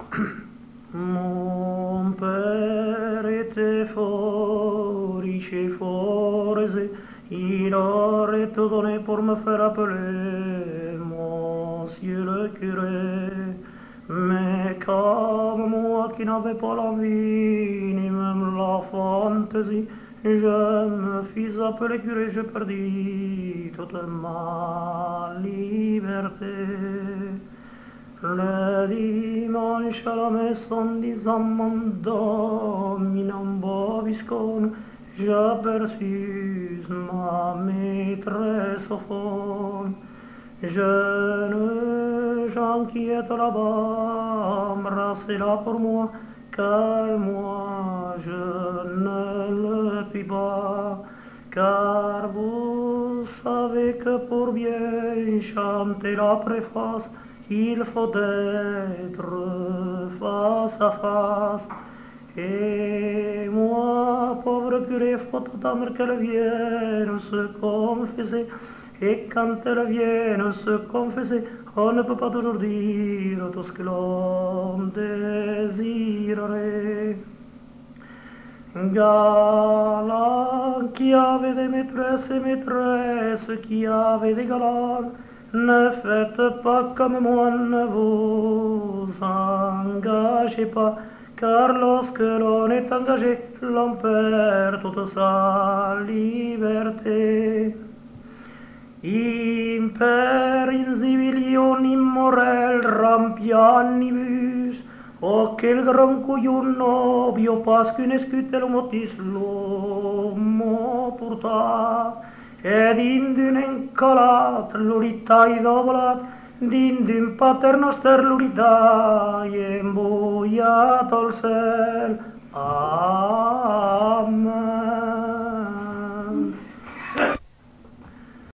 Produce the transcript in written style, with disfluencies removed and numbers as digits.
Mon père était fort riche et fort aisé, il aurait tout donné pour me faire appeler monsieur le curé. Mais comme moi qui n'avais pas l'envie, ni même la fantaisie, je me fis appeler curé, je perdis toute ma liberté. Le dimanche à la maison disant mon dominant Bobiscone, j'aperçus ma maîtresse au fond. Jeune gens qui est là-bas, embrassez-la pour moi, car moi je ne le puis pas. Car vous savez que pour bien chanter la préface, il faut être face à face. Et moi, pauvre curé, faut attendre qu'elle vienne se confesser. Et quand elles viennent se confesser, on ne peut pas toujours dire tout ce que l'on désirerait. Galant qui avait des maîtresses et maîtresses qui avaient des galants, ne faites pas comme moi, ne vous engagez pas, car lorsque l'on est engagé, l'on perd toute sa liberté. Imper incivilio immorel rampianibus, o che il gran cuiun novio pasquine scutte lo motis l'uomo purta, ed indun encolat l'uritai dovolat, d'indun paternoster l'uritai embuiat al cel.